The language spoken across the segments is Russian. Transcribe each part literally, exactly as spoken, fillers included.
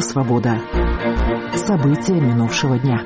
«Свобода». События минувшего дня.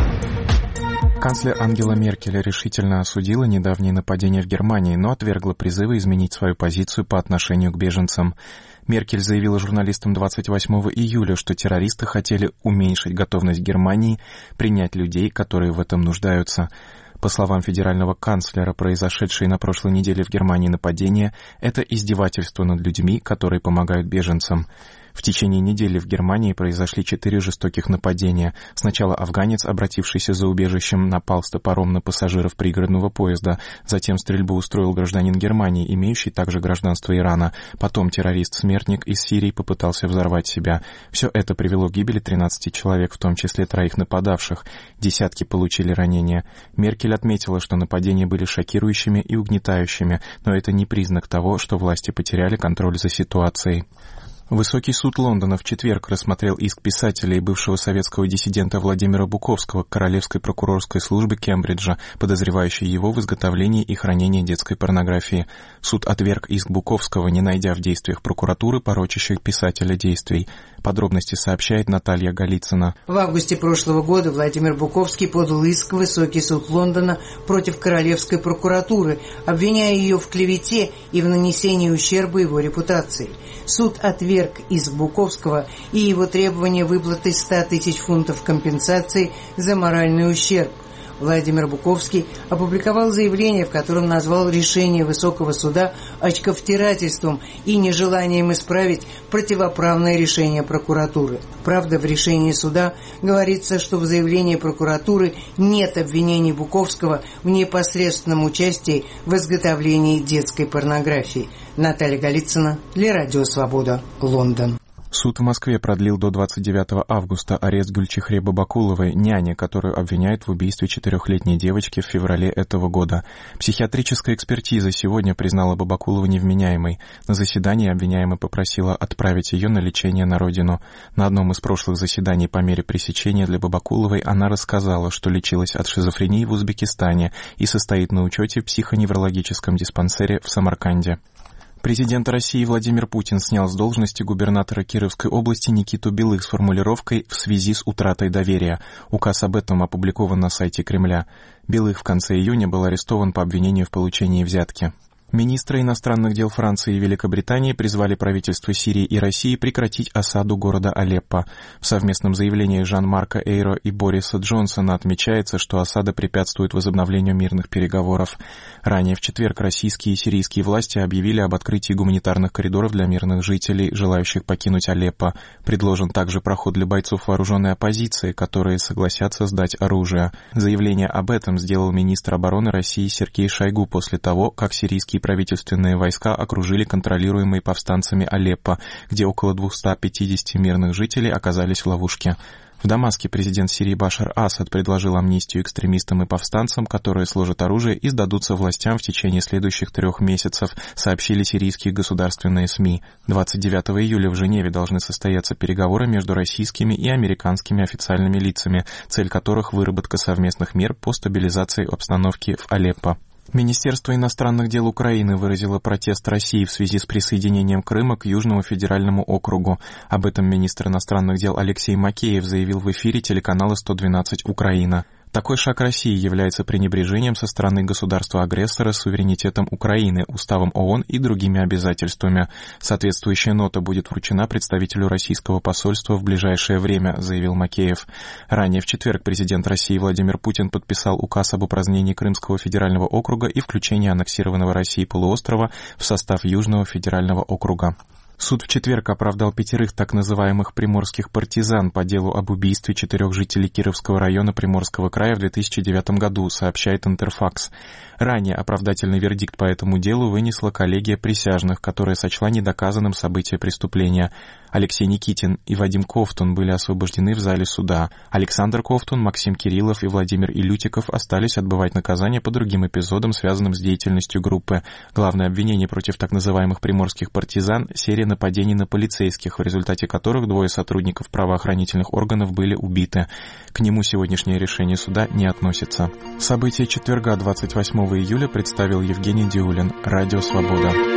Канцлер Ангела Меркель решительно осудила недавние нападения в Германии, но отвергла призывы изменить свою позицию по отношению к беженцам. Меркель заявила журналистам двадцать восьмого июля, что террористы хотели уменьшить готовность Германии принять людей, которые в этом нуждаются. По словам федерального канцлера, произошедшие на прошлой неделе в Германии нападения – это издевательство над людьми, которые помогают беженцам. В течение недели в Германии произошли четыре жестоких нападения. Сначала афганец, обратившийся за убежищем, напал с топором на пассажиров пригородного поезда. Затем стрельбу устроил гражданин Германии, имеющий также гражданство Ирана. Потом террорист-смертник из Сирии попытался взорвать себя. Все это привело к гибели тринадцати человек, в том числе троих нападавших. Десятки получили ранения. Меркель отметила, что нападения были шокирующими и угнетающими, но это не признак того, что власти потеряли контроль за ситуацией. Высокий суд Лондона в четверг рассмотрел иск писателя и бывшего советского диссидента Владимира Буковского к Королевской прокурорской службе Кембриджа, подозревающей его в изготовлении и хранении детской порнографии. Суд отверг иск Буковского, не найдя в действиях прокуратуры порочащих писателя действий. Подробности сообщает Наталья Голицына. В августе прошлого года Владимир Буковский подал иск в Высокий суд Лондона против Королевской прокуратуры, обвиняя ее в клевете и в нанесении ущерба его репутации. Суд отверг иск Буковского и его требование выплаты ста тысяч фунтов компенсации за моральный ущерб. Владимир Буковский опубликовал заявление, в котором назвал решение Высокого суда очковтирательством и нежеланием исправить противоправное решение прокуратуры. Правда, в решении суда говорится, что в заявлении прокуратуры нет обвинений Буковского в непосредственном участии в изготовлении детской порнографии. Наталья Голицына для Радио Свобода, Лондон. Суд в Москве продлил до двадцать девятого августа арест Гюльчихре Бабакуловой, няни, которую обвиняют в убийстве четырехлетней девочки в феврале этого года. Психиатрическая экспертиза сегодня признала Бабакулову невменяемой. На заседании обвиняемая попросила отправить ее на лечение на родину. На одном из прошлых заседаний по мере пресечения для Бабакуловой она рассказала, что лечилась от шизофрении в Узбекистане и состоит на учете в психоневрологическом диспансере в Самарканде. Президент России Владимир Путин снял с должности губернатора Кировской области Никиту Белых с формулировкой «в связи с утратой доверия». Указ об этом опубликован на сайте Кремля. Белых в конце июня был арестован по обвинению в получении взятки. Министры иностранных дел Франции и Великобритании призвали правительства Сирии и России прекратить осаду города Алеппо. В совместном заявлении Жан-Марка Эйро и Бориса Джонсона отмечается, что осада препятствует возобновлению мирных переговоров. Ранее в четверг российские и сирийские власти объявили об открытии гуманитарных коридоров для мирных жителей, желающих покинуть Алеппо. Предложен также проход для бойцов вооруженной оппозиции, которые согласятся сдать оружие. Заявление об этом сделал министр обороны России Сергей Шойгу после того, как сирийские правительственные войска окружили контролируемые повстанцами Алеппо, где около двухсот пятидесяти мирных жителей оказались в ловушке. В Дамаске президент Сирии Башар Асад предложил амнистию экстремистам и повстанцам, которые сложат оружие и сдадутся властям в течение следующих трех месяцев, сообщили сирийские государственные СМИ. двадцать девятого июля в Женеве должны состояться переговоры между российскими и американскими официальными лицами, цель которых — выработка совместных мер по стабилизации обстановки в Алеппо. Министерство иностранных дел Украины выразило протест России в связи с присоединением Крыма к Южному федеральному округу. Об этом министр иностранных дел Алексей Макеев заявил в эфире телеканала сто двенадцать «Украина». Такой шаг России является пренебрежением со стороны государства-агрессора суверенитетом Украины, уставом ООН и другими обязательствами. Соответствующая нота будет вручена представителю российского посольства в ближайшее время, заявил Макеев. Ранее в четверг президент России Владимир Путин подписал указ об упразднении Крымского федерального округа и включении аннексированного Россией полуострова в состав Южного федерального округа. Суд в четверг оправдал пятерых так называемых приморских партизан по делу об убийстве четырех жителей Кировского района Приморского края в две тысячи девятом году, сообщает Интерфакс. Ранее оправдательный вердикт по этому делу вынесла коллегия присяжных, которая сочла недоказанным событие преступления. Алексей Никитин и Вадим Ковтун были освобождены в зале суда. Александр Ковтун, Максим Кириллов и Владимир Илютиков остались отбывать наказание по другим эпизодам, связанным с деятельностью группы. Главное обвинение против так называемых приморских партизан — серия нападений на полицейских, в результате которых двое сотрудников правоохранительных органов были убиты. К нему сегодняшнее решение суда не относится. События четверга двадцать восьмого июля представил Евгений Диулин. Радио «Свобода».